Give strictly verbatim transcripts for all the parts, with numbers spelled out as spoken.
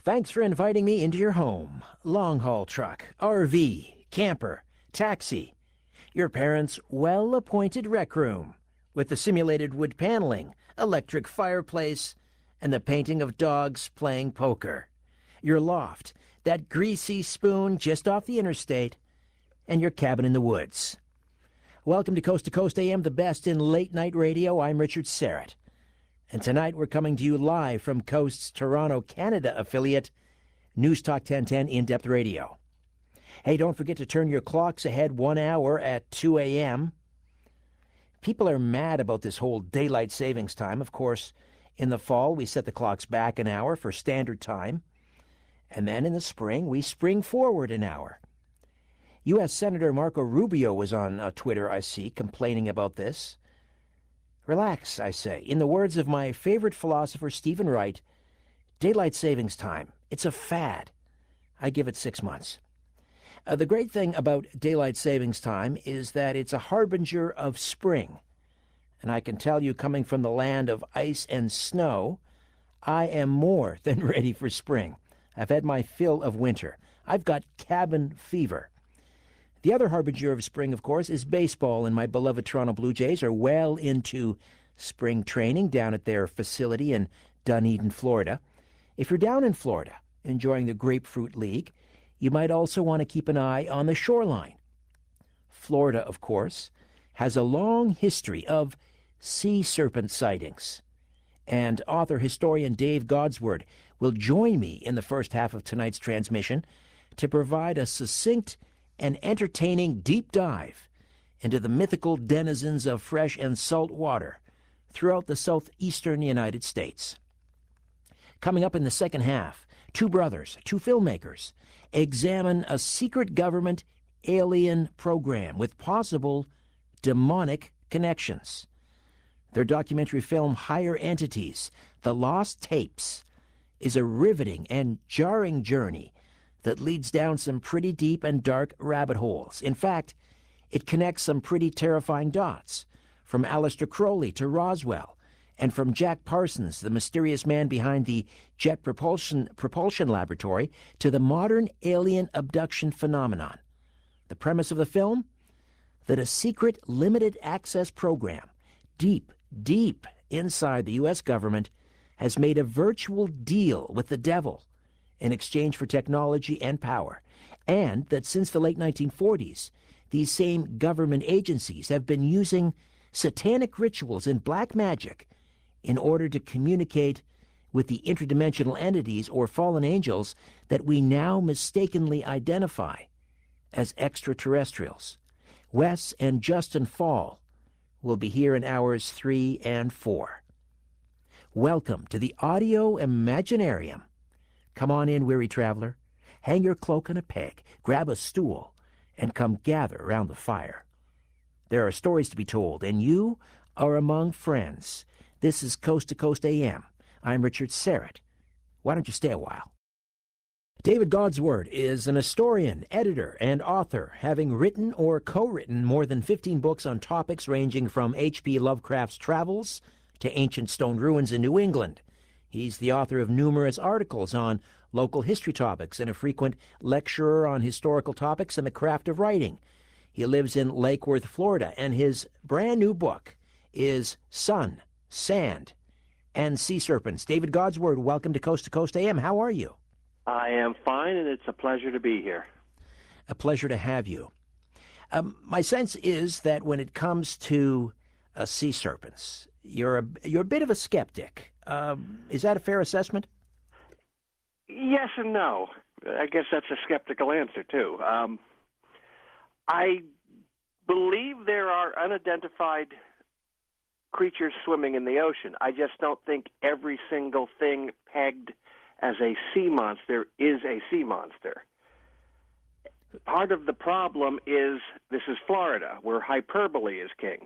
Thanks for inviting me into your home. Long-haul truck, R V, camper, taxi. Your parents' well-appointed rec room with the simulated wood paneling, electric fireplace, and the painting of dogs playing poker. Your loft, that greasy spoon just off the interstate, and your cabin in the woods. Welcome to Coast to Coast A M, the best in late-night radio. I'm Richard Syrett. And tonight we're coming to you live from Coast's Toronto, Canada affiliate, News Talk ten ten In-Depth Radio. Hey, don't forget to turn your clocks ahead one hour at two a.m. People are mad about this whole daylight savings time. Of course, in the fall, we set the clocks back an hour for standard time. And then in the spring, we spring forward an hour. U S Senator Marco Rubio was on uh, Twitter, I see, complaining about this. Relax, I say. In the words of my favorite philosopher, Stephen Wright, daylight savings time, it's a fad. I give it six months. Uh, the great thing about daylight savings time is that it's a harbinger of spring. And I can tell you, coming from the land of ice and snow, I am more than ready for spring. I've had my fill of winter. I've got cabin fever. The other harbinger of spring, of course, is baseball, and my beloved Toronto Blue Jays are well into spring training down at their facility in Dunedin, Florida. If you're down in Florida enjoying the Grapefruit League, you might also want to keep an eye on the shoreline. Florida, of course, has a long history of sea serpent sightings. And author historian Dave Godsword will join me in the first half of tonight's transmission to provide a succinct and entertaining deep dive into the mythical denizens of fresh and salt water throughout the southeastern United States. Coming up in the second half, two brothers, two filmmakers, examine a secret government alien program with possible demonic connections. Their documentary film, Higher Entities, The Lost Tapes, is a riveting and jarring journey that leads down some pretty deep and dark rabbit holes. In fact, it connects some pretty terrifying dots, from Aleister Crowley to Roswell, and from Jack Parsons, the mysterious man behind the Jet Propulsion, Propulsion Laboratory, to the modern alien abduction phenomenon. The premise of the film? That a secret limited access program, deep, deep inside the U S government, has made a virtual deal with the devil in exchange for technology and power, and that since the late nineteen forties, these same government agencies have been using satanic rituals and black magic in order to communicate with the interdimensional entities or fallen angels that we now mistakenly identify as extraterrestrials. Wes and Justin Fall will be here in hours three and four. Welcome to the Audio Imaginarium. Come on in, weary traveler. Hang your cloak on a peg, grab a stool, and come gather around the fire. There are stories to be told, and you are among friends. This is Coast to Coast A M. I'm Richard Syrett. Why don't you stay a while? David Godsword is an historian, editor, and author, having written or co-written more than fifteen books on topics ranging from H P Lovecraft's travels to ancient stone ruins in New England. He's the author of numerous articles on local history topics and a frequent lecturer on historical topics and the craft of writing. He lives in Lake Worth, Florida, and his brand new book is Sun, Sand, and Sea Serpents. David Godsword, welcome to Coast to Coast A M. How are you? I am fine, and it's a pleasure to be here. A pleasure to have you. Um, my sense is that when it comes to uh, sea serpents, you're a, you're a bit of a skeptic. Um, is that a fair assessment? Yes and no. I guess that's a skeptical answer, too. Um, I believe there are unidentified creatures swimming in the ocean. I just don't think every single thing pegged as a sea monster is a sea monster. Part of the problem is this is Florida, where hyperbole is king.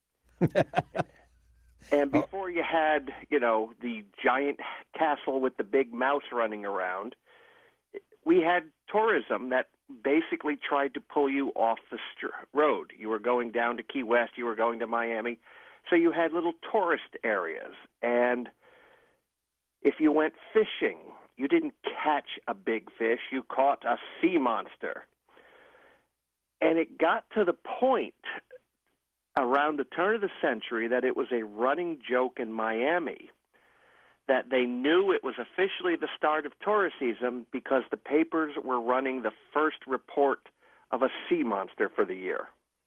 And before you had, you know, the giant castle with the big mouse running around, we had tourism that basically tried to pull you off the st- road. You were going down to Key West, you were going to Miami, so you had little tourist areas. And if you went fishing, You didn't catch a big fish, you caught a sea monster. And it got to the point around the turn of the century that it was a running joke in Miami that they knew it was officially the start of tourist season because the papers were running the first report of a sea monster for the year.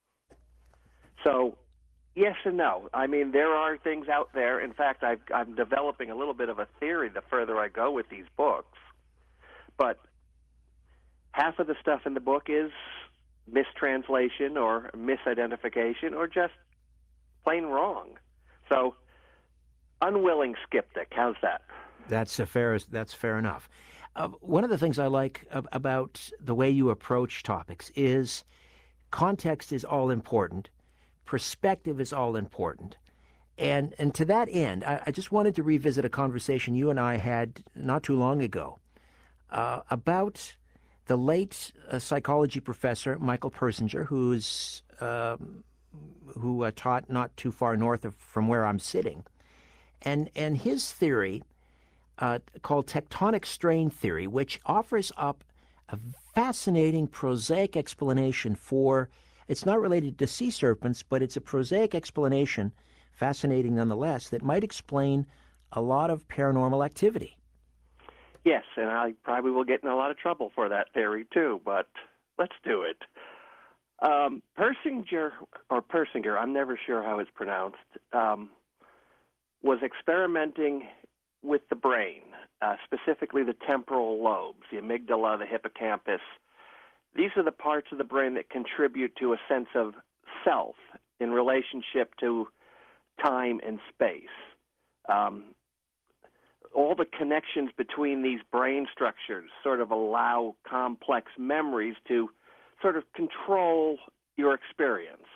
So, yes and no. I mean, there are things out there. In fact, I've, I'm developing a little bit of a theory the further I go with these books. But half of the stuff in the book is mistranslation or misidentification or just plain wrong. So, unwilling skeptic. How's that? That's a fair. That's fair enough. Uh, one of the things I like ab- about the way you approach topics is context is all important, perspective is all important, and and to that end, I, I just wanted to revisit a conversation you and I had not too long ago uh, about the late uh, psychology professor Michael Persinger, who's um, who uh, taught not too far north of from where I'm sitting. And, and his theory, uh, called tectonic strain theory, which offers up a fascinating prosaic explanation for, it's not related to sea serpents, but it's a prosaic explanation, fascinating nonetheless, that might explain a lot of paranormal activity. Yes, and I probably will get in a lot of trouble for that theory too, but let's do it. Um, Persinger, or Persinger, I'm never sure how it's pronounced, um, was experimenting with the brain, uh, specifically the temporal lobes, the amygdala, the hippocampus. These are the parts of the brain that contribute to a sense of self in relationship to time and space. Um, all the connections between these brain structures sort of allow complex memories to sort of control your experience.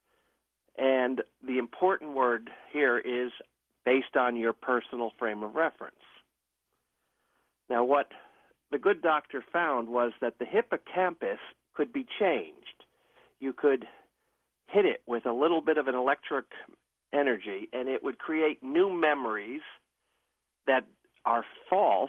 And the important word here is based on your personal frame of reference. Now, what the good doctor found was that the hippocampus could be changed. You could hit it with a little bit of an electric energy, and it would create new memories that are false,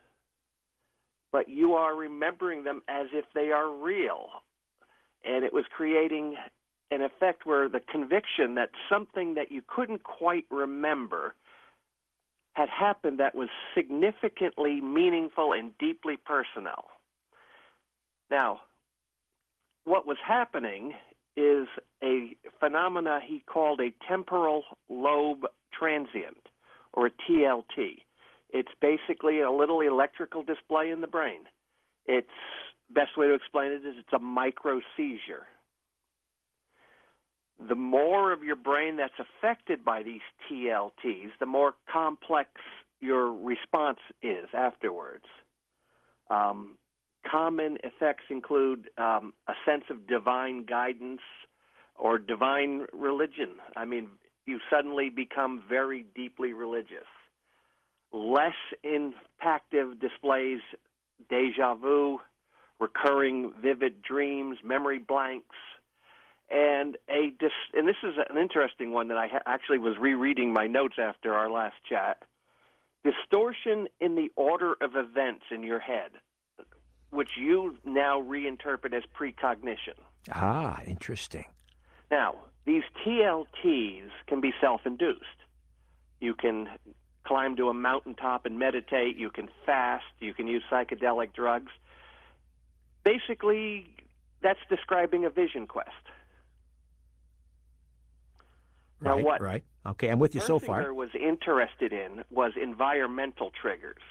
but you are remembering them as if they are real. And it was creating an effect where the conviction that something that you couldn't quite remember had happened that was significantly meaningful and deeply personal. Now, what was happening is a phenomena he called a temporal lobe transient, or a T L T. It's basically a little electrical display in the brain. Its best way to explain it is it's a micro seizure. The more of your brain that's affected by these T L Ts, the more complex your response is afterwards. Um, common effects include um, a sense of divine guidance or divine religion. I mean, you suddenly become very deeply religious. Less impactive displays deja vu, recurring vivid dreams, memory blanks, and a dis- and this is an interesting one that I ha- actually was rereading my notes after our last chat. Distortion in the order of events in your head, which you now reinterpret as precognition. Ah, interesting. Now, these T L Ts can be self-induced. You can climb to a mountaintop and meditate. You can fast. You can use psychedelic drugs. Basically, that's describing a vision quest. Now, Right, what right. Okay, I'm with you so far. Persinger was interested in was environmental triggers.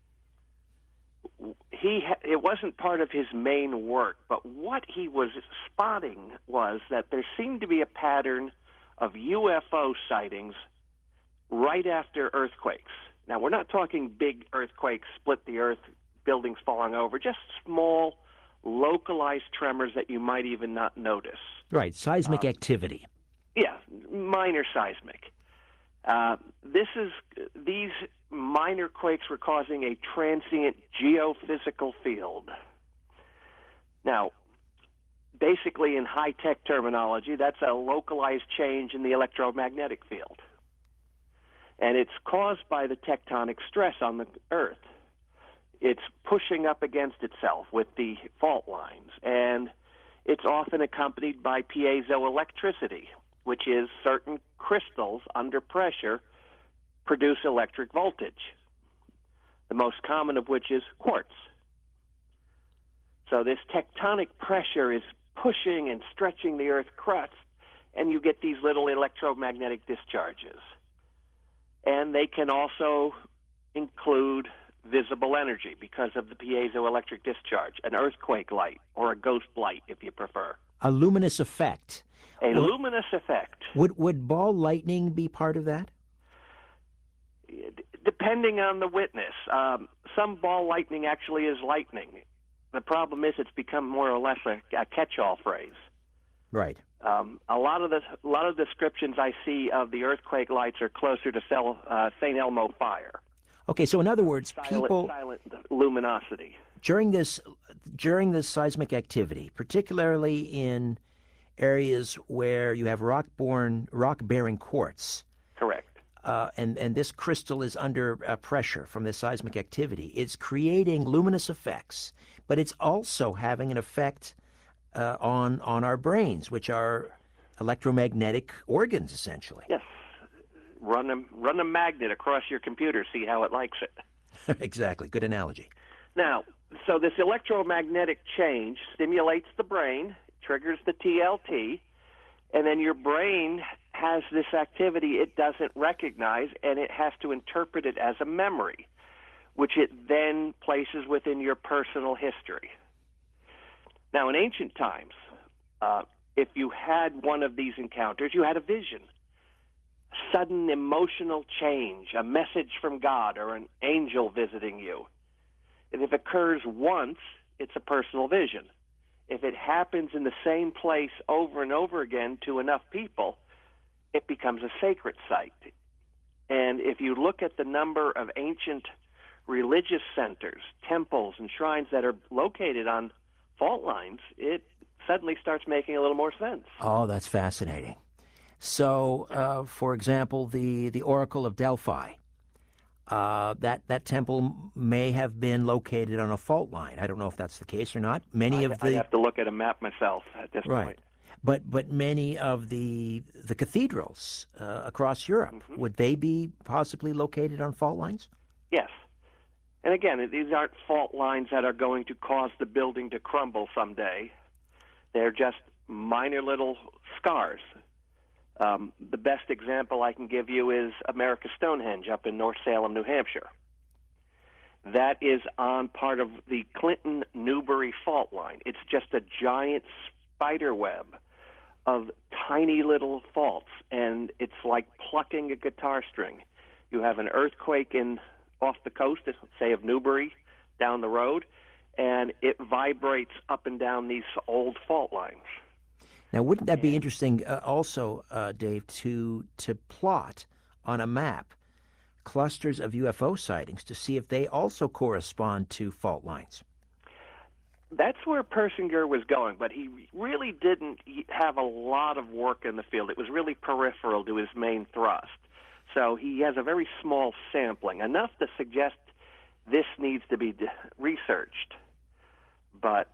He ha- it wasn't part of his main work, but what he was spotting was that there seemed to be a pattern of U F O sightings right after earthquakes. Now, we're not talking big earthquakes, split the earth, buildings falling over, just small, localized tremors that you might even not notice. Right, seismic Um, activity. Yeah, minor seismic. Uh, this is these minor quakes were causing a transient geophysical field. Now, basically in high-tech terminology, that's a localized change in the electromagnetic field. And it's caused by the tectonic stress on the Earth. it's pushing up against itself with the fault lines, and it's often accompanied by piezoelectricity, which is certain crystals under pressure produce electric voltage, the most common of which is quartz. So this tectonic pressure is pushing and stretching the Earth's crust, and you get these little electromagnetic discharges. And they can also include visible energy because of the piezoelectric discharge, an earthquake light or a ghost light if you prefer. A luminous effect. A Well, luminous effect. Would would ball lightning be part of that? Depending on the witness. Um, some ball lightning actually is lightning. The problem is it's become more or less a, a catch-all phrase. Right. Um, a lot of the a lot of descriptions I see of the earthquake lights are closer to Sel, uh, Saint Elmo fire. Okay, so in other words, Silent, people silent luminosity. during this during this seismic activity, particularly in areas where you have rock-borne, rock-bearing quartz, Correct. uh, and and this crystal is under uh, pressure from this seismic activity, it's creating luminous effects, but it's also having an effect uh, on on our brains, which are electromagnetic organs, essentially. Yes. Run a, run a magnet across your computer, see how it likes it. Exactly. Good analogy. Now, so this electromagnetic change stimulates the brain, triggers the T L T, and then your brain has this activity it doesn't recognize, and it has to interpret it as a memory, which it then places within your personal history. Now, in ancient times, uh, if you had one of these encounters, you had a vision. Sudden emotional change, a message from God or an angel visiting you. And if it occurs once, it's a personal vision. If it happens in the same place over and over again to enough people, it becomes a sacred site. And if you look at the number of ancient religious centers, temples, and shrines that are located on fault lines, it suddenly starts making a little more sense. Oh, that's fascinating. So, uh, for example, the, the Oracle of Delphi, uh, that, that temple may have been located on a fault line. I don't know if that's the case or not. Many I'd, of the I'd have to look at a map myself at this right, point. but but many of the the cathedrals uh, across Europe, Mhm. would they be possibly located on fault lines? Yes. And again, these aren't fault lines that are going to cause the building to crumble someday. They're just minor little scars. Um, the best example I can give you is America's Stonehenge up in North Salem, New Hampshire. That is on part of the Clinton-Newbury fault line. It's just a giant spider web of tiny little faults, and it's like plucking a guitar string. You have an earthquake in off the coast, say of Newbury, down the road, and it vibrates up and down these old fault lines. Now, wouldn't that be interesting uh, also, uh, Dave, to to plot on a map clusters of U F O sightings to see if they also correspond to fault lines? That's where Persinger was going, but he really didn't have a lot of work in the field. It was really peripheral to his main thrust. So he has a very small sampling, enough to suggest this needs to be researched. But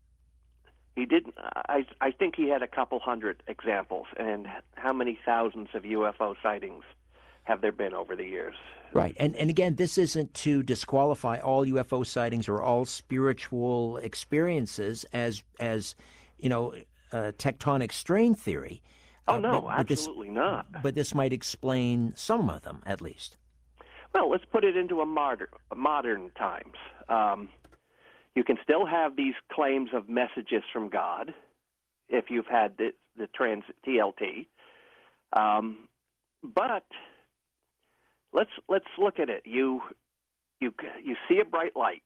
he didn't. I, I think he had a couple hundred examples, and how many thousands of U F O sightings have there been over the years? Right, and and again, this isn't to disqualify all U F O sightings or all spiritual experiences as as you know uh, tectonic strain theory. Oh Uh, no, but- but this- absolutely not. But this might explain some of them, at least. Well, let's put it into a modern modern times. Um, you can still have these claims of messages from God if you've had the, the trans T L T, um, but let's let's look at it. You you you see a bright light,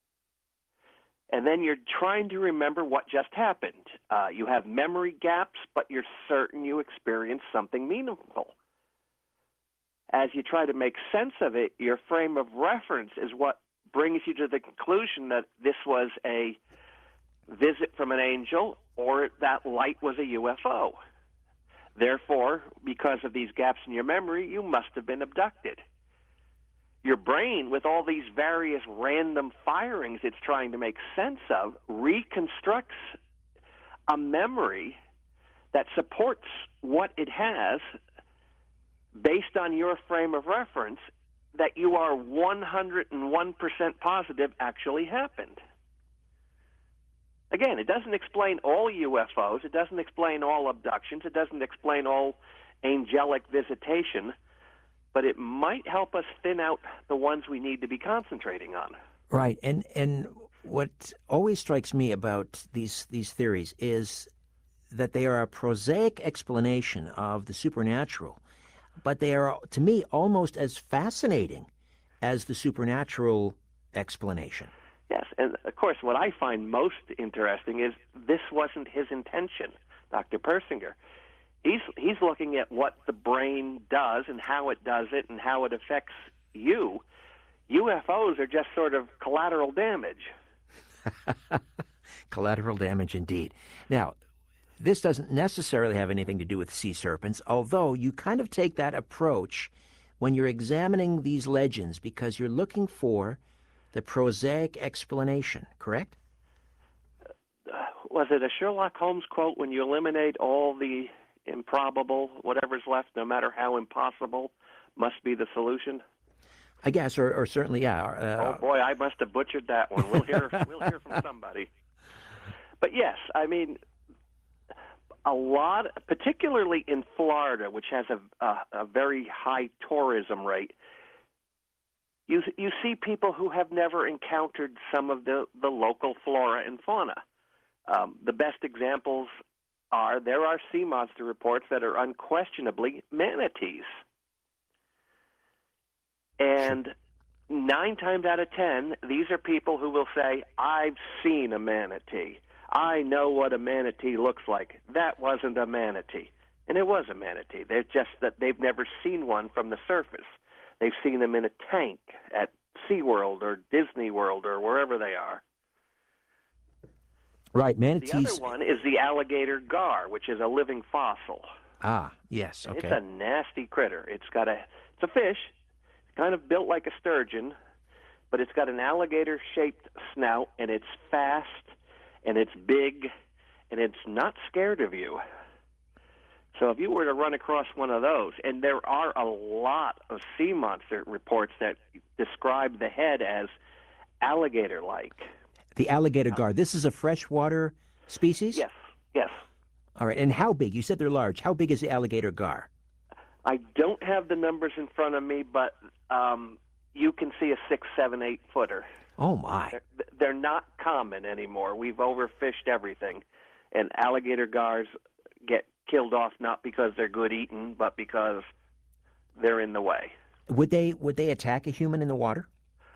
and then you're trying to remember what just happened. Uh, you have memory gaps, but you're certain you experienced something meaningful. As you try to make sense of it, your frame of reference is what brings you to the conclusion that this was a visit from an angel or that light was a U F O. Therefore, because of these gaps in your memory, you must have been abducted. your brain, with all these various random firings it's trying to make sense of, reconstructs a memory that supports what it has based on your frame of reference that you are one hundred one percent positive actually happened. Again, it doesn't explain all U F Os. It doesn't explain all abductions. It doesn't explain all angelic visitation, but it might help us thin out the ones we need to be concentrating on. Right. And and what always strikes me about these these theories is that they are a prosaic explanation of the supernatural, but they are, to me, almost as fascinating as the supernatural explanation. Yes, and of course, what I find most interesting is this wasn't his intention, Doctor Persinger. He's he's looking at what the brain does and how it does it and how it affects you. U F Os are just sort of collateral damage. Collateral damage indeed. Now, this doesn't necessarily have anything to do with sea serpents, although you kind of take that approach when you're examining these legends because you're looking for the prosaic explanation, correct? Uh, was it a Sherlock Holmes quote, when you eliminate all the improbable, whatever's left, no matter how impossible, must be the solution? I guess, or, or certainly, yeah. Uh, oh boy, I must have butchered that one. We'll hear, we'll hear from somebody. But yes, I mean, a lot, particularly in Florida, which has a, a, a very high tourism rate, you you see people who have never encountered some of the, the local flora and fauna. Um, the best examples are there are sea monster reports that are unquestionably manatees. And nine times out of ten, these are people who will say, I've seen a manatee. I know what a manatee looks like. That wasn't a manatee. And it was a manatee. They're just that they've never seen one from the surface. They've seen them in a tank at SeaWorld or Disney World or wherever they are. Right, manatees. The other one is the alligator gar, which is a living fossil. Ah, yes, And okay. it's a nasty critter. It's got a, it's a fish, kind of built like a sturgeon, but it's got an alligator-shaped snout, and it's fast, and it's big, and it's not scared of you. So if you were to run across one of those, and there are a lot of sea monster reports that describe the head as alligator-like. The alligator gar, this is a freshwater species? Yes, yes. All right, and how big? You said they're large. How big is the alligator gar? I don't have the numbers in front of me, but um, you can see a six, seven, eight footer. Oh, my. They're, they're not common anymore. We've overfished everything, and alligator gars get killed off not because they're good eating, but because they're in the way. Would they would they attack a human in the water?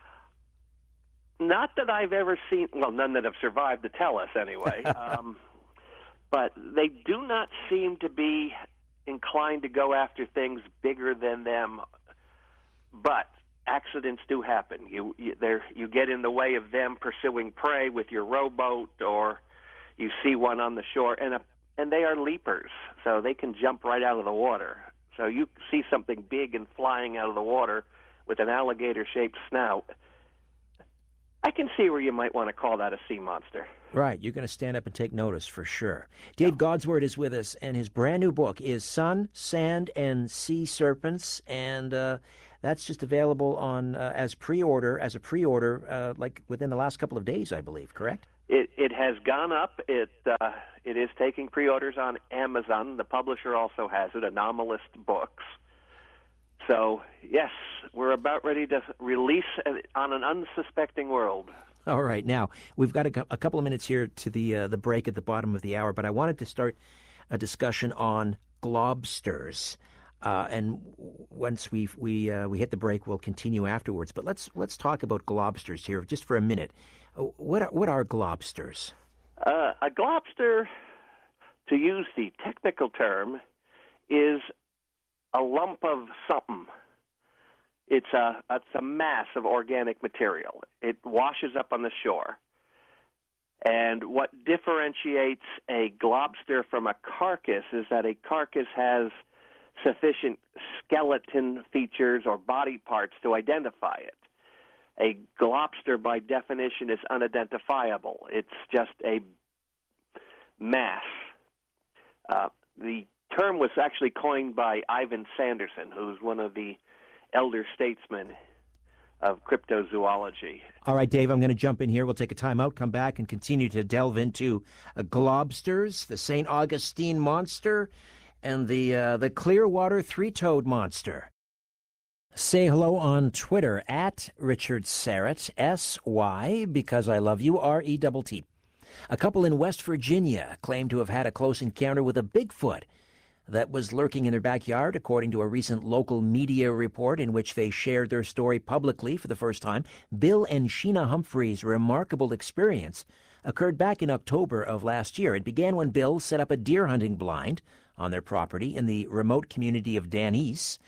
Not that I've ever seen, well, none that have survived to tell us anyway, um, but they do not seem to be inclined to go after things bigger than them, but accidents do happen. You you, there, you get in the way of them pursuing prey with your rowboat, or you see one on the shore, and a And they are leapers, so they can jump right out of the water. So you see something big and flying out of the water with an alligator-shaped snout, I can see where you might want to call that a sea monster. Right, you're going to stand up and take notice for sure. Dave Godsword is with us, and his brand new book is Sun, Sand, and Sea Serpents, and uh, that's just available on uh, as pre-order, as a pre-order, uh, like within the last couple of days, I believe, correct? It it has gone up. It uh, it is taking pre-orders on Amazon. The publisher also has it, Anomalist Books. So yes, we're about ready to release on an unsuspecting world. All right, now we've got a, a couple of minutes here to the uh, the break at the bottom of the hour, but I wanted to start a discussion on globsters. Uh, and once we we uh, we hit the break, we'll continue afterwards. But let's let's talk about globsters here just for a minute. What are, what are globsters? Uh, a globster, to use the technical term, is a lump of something. It's a it's a mass of organic material. It washes up on the shore. And what differentiates a globster from a carcass is that a carcass has sufficient skeleton features or body parts to identify it. A globster, by definition, is unidentifiable. It's just a mass. Uh, the term was actually coined by Ivan Sanderson, who's one of the elder statesmen of cryptozoology. All right, Dave, I'm going to jump in here. We'll take a time out, come back, and continue to delve into uh, globsters, the Saint Augustine monster, and the uh, the Clearwater three-toed monster. Say hello on Twitter, at Richard Syrett, S Y, because I love you, R E T T. A couple in West Virginia claim to have had a close encounter with a Bigfoot that was lurking in their backyard, according to a recent local media report in which they shared their story publicly for the first time. Bill and Sheena Humphrey's remarkable experience occurred back in October of last year. It began when Bill set up a deer hunting blind on their property in the remote community of Danese,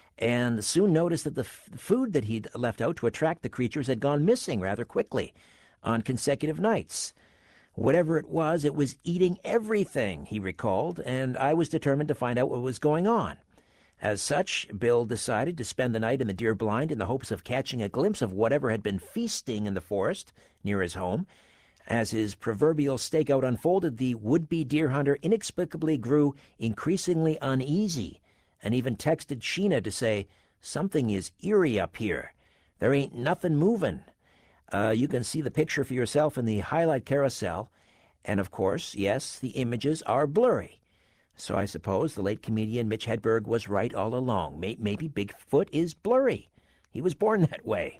and soon noticed that the f- food that he'd left out to attract the creatures had gone missing rather quickly on consecutive nights. Whatever it was, it was eating everything, he recalled, and I was determined to find out what was going on. As such, Bill decided to spend the night in the deer blind in the hopes of catching a glimpse of whatever had been feasting in the forest near his home. As his proverbial stakeout unfolded, the would-be deer hunter inexplicably grew increasingly uneasy and even texted Sheena to say, "Something is eerie up here. There ain't nothing moving." Uh, you can see the picture for yourself in the highlight carousel. And of course, yes, the images are blurry. So I suppose the late comedian Mitch Hedberg was right all along. Maybe Bigfoot is blurry. He was born that way.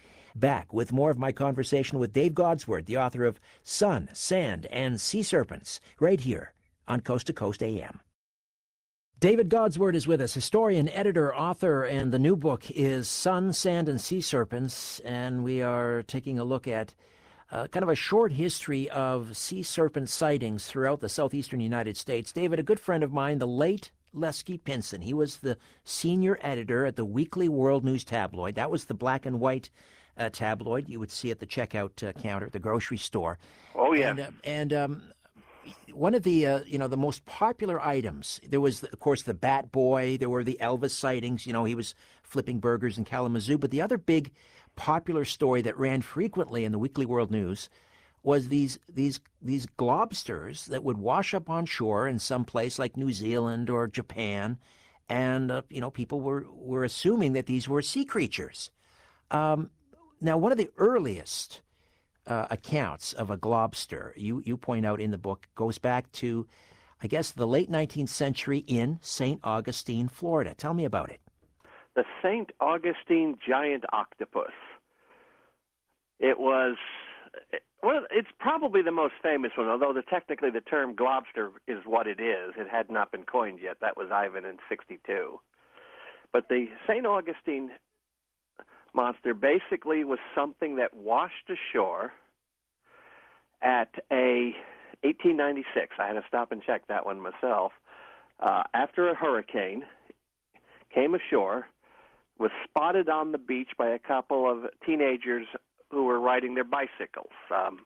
Back with more of my conversation with Dave Godsword, the author of Sun, Sand, and Sea Serpents, right here on Coast to Coast A M. David Godsword is with us, historian, editor, author, and the new book is Sun, Sand, and Sea Serpents, and we are taking a look at uh, kind of a short history of sea serpent sightings throughout the southeastern United States. David, a good friend of mine, the late Lesky Pinson, he was the senior editor at the Weekly World News tabloid. That was the black and white uh, tabloid you would see at the checkout uh, counter at the grocery store. Oh, yeah. And, uh, and um, one of the, uh, you know, the most popular items, there was, of course, the Bat Boy. There were the Elvis sightings. You know, he was flipping burgers in Kalamazoo. But the other big popular story that ran frequently in the Weekly World News was these these these globsters that would wash up on shore in some place like New Zealand or Japan. And, uh, you know, people were, were assuming that these were sea creatures. Um, now, one of the earliest Uh, accounts of a globster, you, you point out in the book, goes back to, I guess, the late nineteenth century in Saint Augustine, Florida. Tell me about it. The Saint Augustine giant octopus. It was, well, it's probably the most famous one, although the, technically the term globster is what it is. It had not been coined yet. That was Ivan in sixty-two. But the Saint Augustine monster basically was something that washed ashore at a eighteen ninety-six. I had to stop and check that one myself. Uh, after a hurricane, came ashore, was spotted on the beach by a couple of teenagers who were riding their bicycles. Um,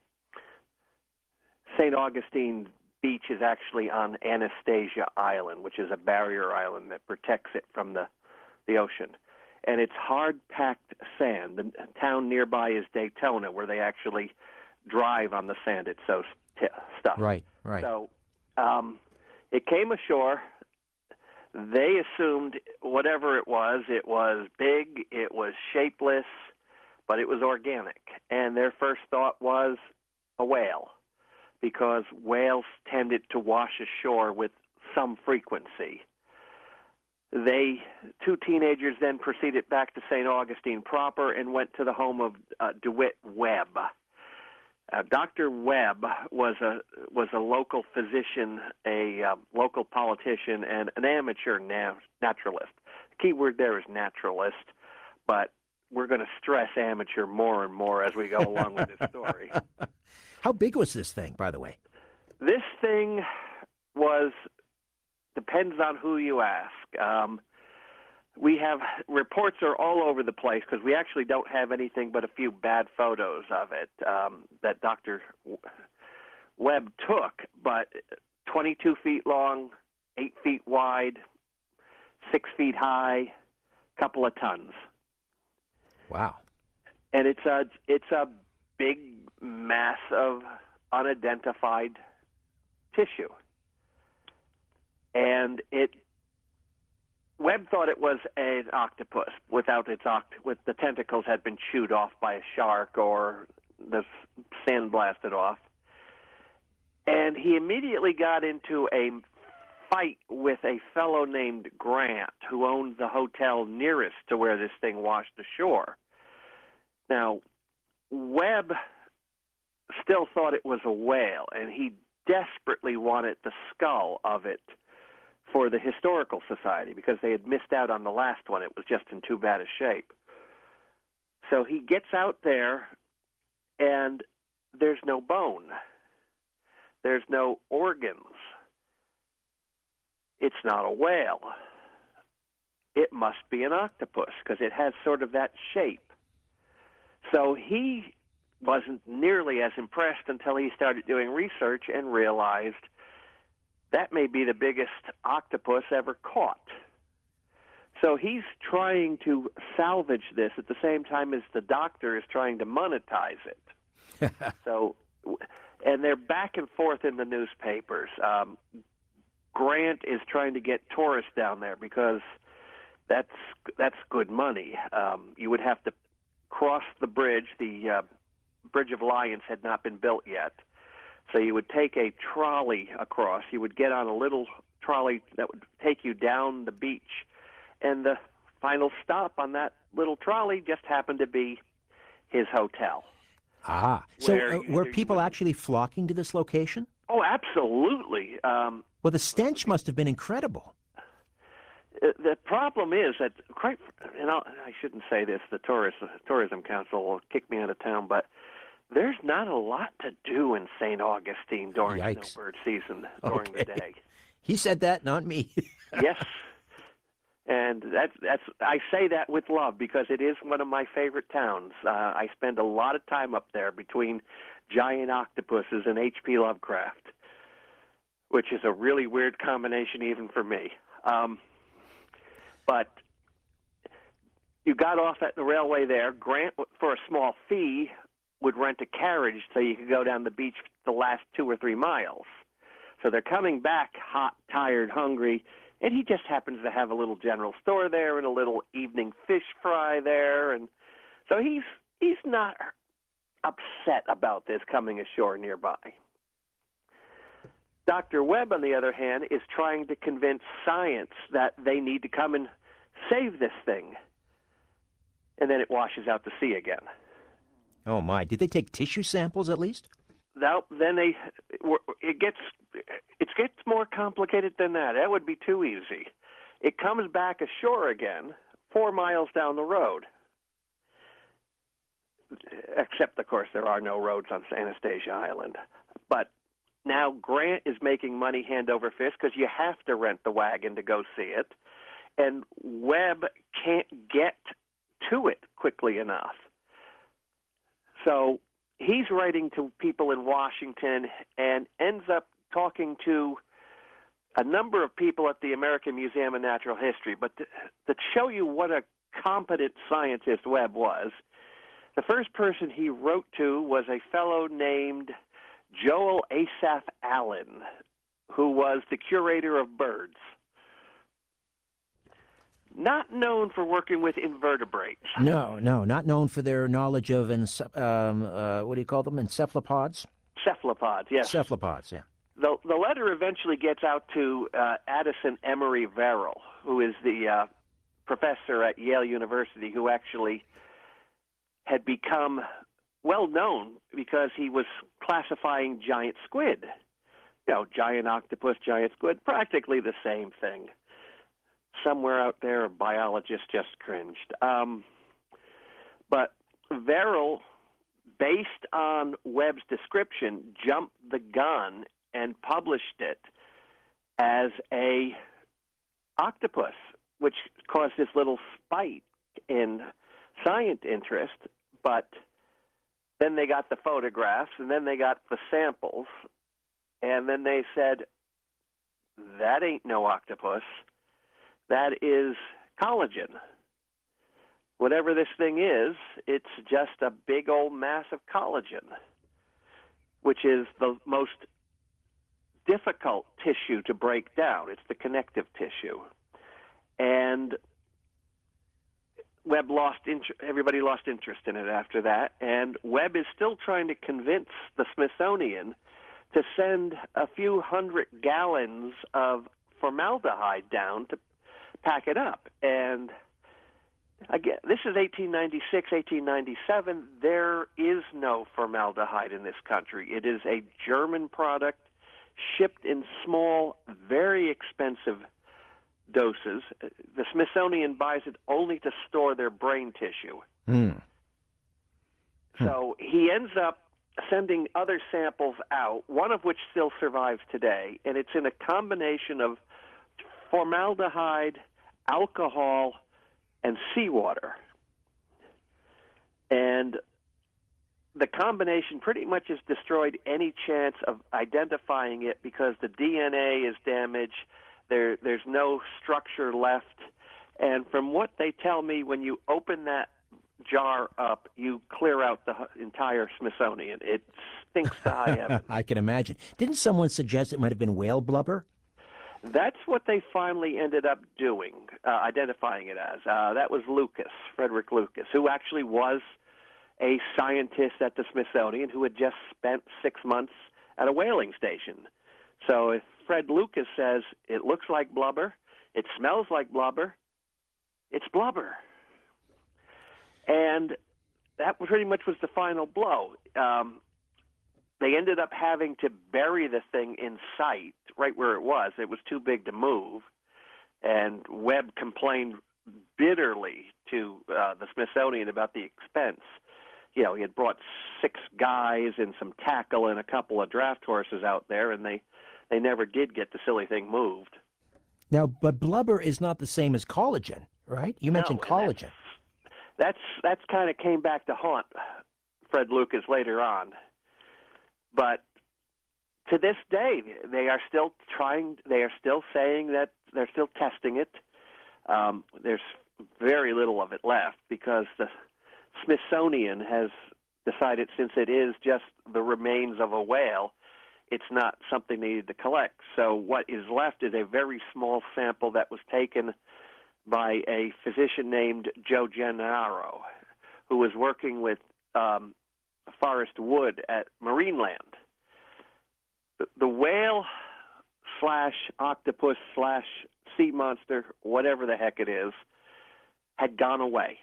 Saint Augustine Beach is actually on Anastasia Island, which is a barrier island that protects it from the, the ocean. And it's hard-packed sand. The town nearby is Daytona, where they actually drive on the sand. It's so t- stuffed. Right, right. So um, it came ashore. They assumed whatever it was, it was big, it was shapeless, but it was organic. And their first thought was a whale, because whales tended to wash ashore with some frequency. They, two teenagers, then proceeded back to Saint Augustine proper and went to the home of uh, DeWitt Webb. Uh, Doctor Webb was a was a local physician, a uh, local politician, and an amateur na- naturalist. The key word there is naturalist, but we're going to stress amateur more and more as we go along with this story. How big was this thing, by the way? This thing was, depends on who you ask. Um, we have, reports are all over the place because we actually don't have anything but a few bad photos of it um, that Doctor Webb took, but twenty-two feet long, eight feet wide, six feet high, couple of tons. Wow. And it's a it's a big mass of unidentified tissue. And it Webb thought it was an octopus without its oct- with the tentacles had been chewed off by a shark or the sand blasted off. And he immediately got into a fight with a fellow named Grant, who owned the hotel nearest to where this thing washed ashore. Now, Webb still thought it was a whale, and he desperately wanted the skull of it for the Historical Society because they had missed out on the last one. It was just in too bad a shape. So he gets out there, and there's no bone. There's no organs. It's not a whale. It must be an octopus because it has sort of that shape. So he wasn't nearly as impressed until he started doing research and realized that may be the biggest octopus ever caught. So he's trying to salvage this at the same time as the doctor is trying to monetize it. So, and they're back and forth in the newspapers. Um, Grant is trying to get tourists down there because that's that's good money. Um, you would have to cross the bridge. The uh, Bridge of Lions had not been built yet. So you would take a trolley across. You would get on a little trolley that would take you down the beach. And the final stop on that little trolley just happened to be his hotel. Ah, so Where uh, you- were you people would- actually flocking to this location? Oh, absolutely. Um, Well, the stench must have been incredible. Uh, the problem is that, quite, and I'll, I shouldn't say this, the tourist, tourism council will kick me out of town, but there's not a lot to do in Saint Augustine during Yikes. snowbird season during the Okay. day. He said that, not me. Yes, and that's that's I say that with love because it is one of my favorite towns. Uh, I spend a lot of time up there between giant octopuses and H P Lovecraft, which is a really weird combination even for me. Um, but you got off at the railway there. Grant, for a small fee, would rent a carriage so you could go down the beach the last two or three miles. So they're coming back hot, tired, hungry, and he just happens to have a little general store there and a little evening fish fry there, and so he's he's not upset about this coming ashore nearby. Doctor Webb, on the other hand, is trying to convince science that they need to come and save this thing, and then it washes out to sea again. Oh, my. Did they take tissue samples at least? Now, then they, it gets, it gets more complicated than that. That would be too easy. It comes back ashore again, four miles down the road. Except, of course, there are no roads on Anastasia Island. But now Grant is making money hand over fist because you have to rent the wagon to go see it. And Webb can't get to it quickly enough. So he's writing to people in Washington and ends up talking to a number of people at the American Museum of Natural History. But to, to show you what a competent scientist Webb was, the first person he wrote to was a fellow named Joel Asaph Allen, who was the curator of birds. Not known for working with invertebrates. No, no, not known for their knowledge of, ence- um, uh, what do you call them, encephalopods? Cephalopods, yes. Cephalopods, yeah. The, the letter eventually gets out to uh, Addison Emery Verrill, who is the uh, professor at Yale University who actually had become well known because he was classifying giant squid. You know, giant octopus, giant squid, practically the same thing. Somewhere out there, a biologist just cringed. Um, but Verrill, based on Webb's description, jumped the gun and published it as a octopus, which caused this little spike in science interest. But then they got the photographs, and then they got the samples, and then they said, that ain't no octopus. That is collagen. Whatever this thing is, it's just a big old mass of collagen, which is the most difficult tissue to break down. It's the connective tissue. And Webb lost int- everybody lost interest in it after that, and Webb is still trying to convince the Smithsonian to send a few hundred gallons of formaldehyde down to pack it up. And again, this is eighteen ninety-six, eighteen ninety-seven. There is no formaldehyde in this country. It is a German product shipped in small, very expensive doses. The Smithsonian buys it only to store their brain tissue. Mm. So he ends up sending other samples out, one of which still survives today, and it's in a combination of formaldehyde, alcohol, and seawater. And the combination pretty much has destroyed any chance of identifying it because the D N A is damaged. There, there's no structure left. And from what they tell me, when you open that jar up, you clear out the entire Smithsonian. It stinks to high heaven. I can imagine. Didn't someone suggest it might have been whale blubber? That's what they finally ended up doing, uh, identifying it as. Uh, that was Lucas, Frederick Lucas, who actually was a scientist at the Smithsonian who had just spent six months at a whaling station. So if Fred Lucas says it looks like blubber, it smells like blubber, it's blubber. And that pretty much was the final blow. Um, they ended up having to bury the thing in sight, right where it was. It was too big to move. And Webb complained bitterly to uh, the Smithsonian about the expense. You know, he had brought six guys and some tackle and a couple of draft horses out there, and they, they never did get the silly thing moved. Now, but blubber is not the same as collagen, right? You mentioned No, collagen. That's that's kind of came back to haunt Fred Lucas later on. But to this day, they are still trying, they are still saying that they're still testing it. Um, there's very little of it left because the Smithsonian has decided, since it is just the remains of a whale, it's not something they need to collect. So what is left is a very small sample that was taken by a physician named Joe Gennaro, who was working with um, Forrest Wood at Marineland. The, the whale slash octopus slash sea monster, whatever the heck it is, had gone away.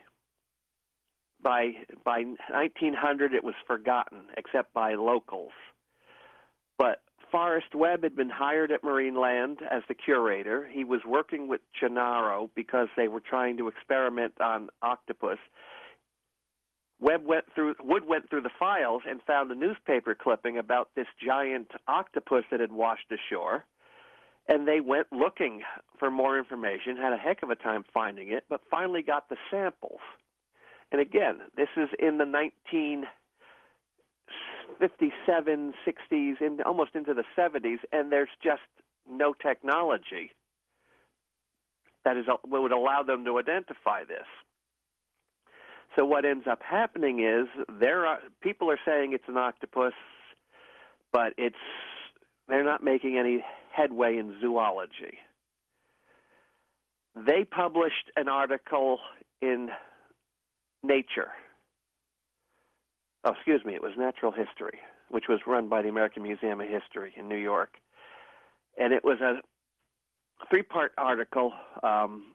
By by nineteen hundred, it was forgotten, except by locals. But Forrest Webb had been hired at Marineland as the curator. He was working with Gennaro because they were trying to experiment on octopus. Webb went through, Wood went through the files and found a newspaper clipping about this giant octopus that had washed ashore. And they went looking for more information, had a heck of a time finding it, but finally got the samples. And again, this is in the nineteen fifty-seven, sixties, and almost into the seventies, and there's just no technology that is would allow them to identify this. So what ends up happening is there are people are saying it's an octopus, but it's they're not making any headway in zoology. They published an article in Nature. Oh, excuse me, it was Natural History, which was run by the American Museum of History in New York. And it was a three-part article, um,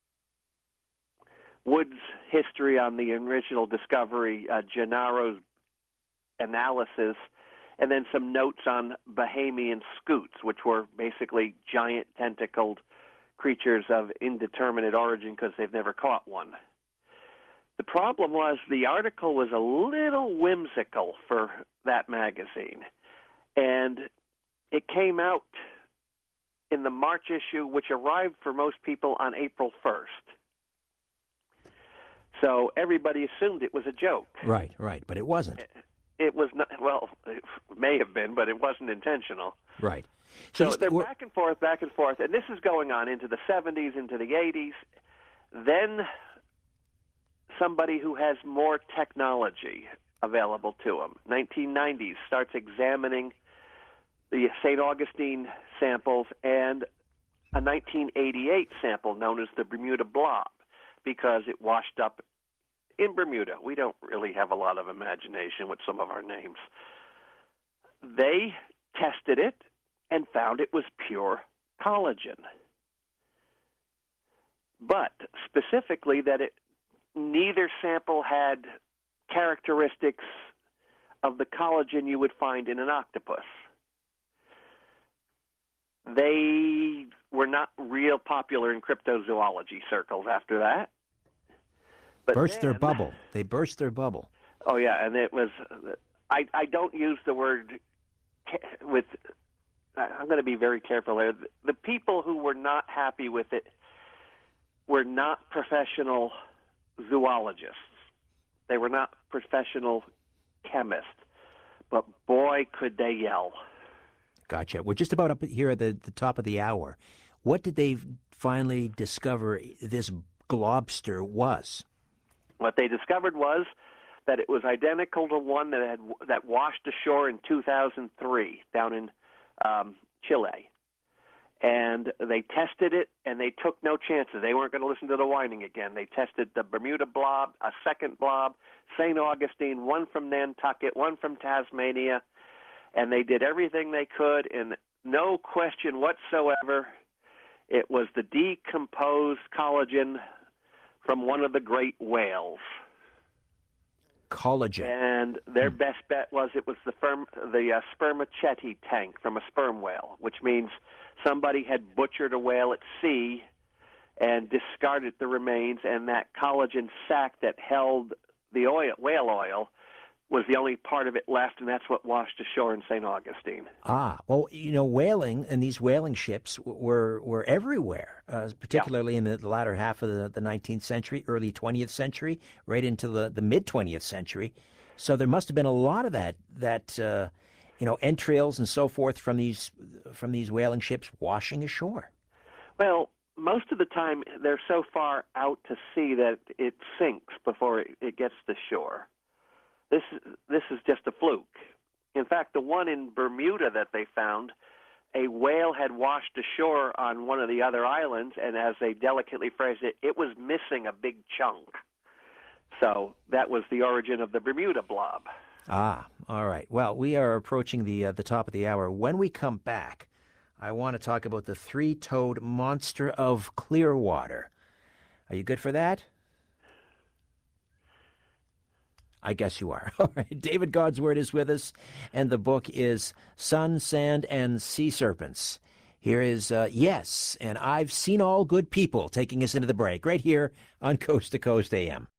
Wood's history on the original discovery, uh, Gennaro's analysis, and then some notes on Bahamian scutes, which were basically giant tentacled creatures of indeterminate origin because they've never caught one. The problem was the article was a little whimsical for that magazine, and it came out in the March issue, which arrived for most people on April first. So everybody assumed it was a joke. Right, right, but it wasn't. It was not, well, it may have been, but it wasn't intentional. Right. So So just they're we're- back and forth, back and forth, and this is going on into the seventies, into the eighties. Then somebody who has more technology available to him, nineteen nineties, starts examining the Saint Augustine samples and a nineteen eighty-eight sample known as the Bermuda Blob because it washed up in Bermuda. We don't really have a lot of imagination with some of our names. They tested it and found it was pure collagen. But specifically that it neither sample had characteristics of the collagen you would find in an octopus. They were not real popular in cryptozoology circles after that. But burst their then- bubble. They burst their bubble. Oh yeah, and it was. I I don't use the word ca- with. I'm going to be very careful there. The people who were not happy with it were not professional zoologists. They were not professional chemists. But boy, could they yell. Gotcha. We're just about up here at the, the top of the hour. What did they finally discover this globster was? What they discovered was that it was identical to one that had that washed ashore in two thousand three down in um, Chile. And they tested it, and they took no chances. They weren't going to listen to the whining again. They tested the Bermuda blob, a second blob, Saint Augustine, one from Nantucket, one from Tasmania, and they did everything they could, and no question whatsoever, it was the decomposed collagen from one of the great whales. Collagen. And their best bet was it was the, firm, the uh, spermaceti tank from a sperm whale, which means somebody had butchered a whale at sea and discarded the remains, and that collagen sac that held the oil, whale oil was the only part of it left, and that's what washed ashore in Saint Augustine. Ah, well, you know, whaling and these whaling ships w- were were everywhere, uh, particularly in the, the latter half of the, the nineteenth century, early twentieth century, right into the, the mid twentieth century. So there must have been a lot of that that uh, you know entrails and so forth from these from these whaling ships washing ashore. Well, most of the time they're so far out to sea that it sinks before it, it gets to shore. This this is just a fluke. In fact, the one in Bermuda that they found, a whale had washed ashore on one of the other islands, and as they delicately phrased it, it was missing a big chunk. So that was the origin of the Bermuda blob. Ah, all right. Well, we are approaching the uh, the top of the hour. When we come back, I want to talk about the three-toed monster of Clearwater. Are you good for that? I guess you are. All right. David Godsword is with us, and the book is Sun, Sand, and Sea Serpents. Here is uh, Yes, and I've Seen All Good People taking us into the break right here on Coast to Coast A M.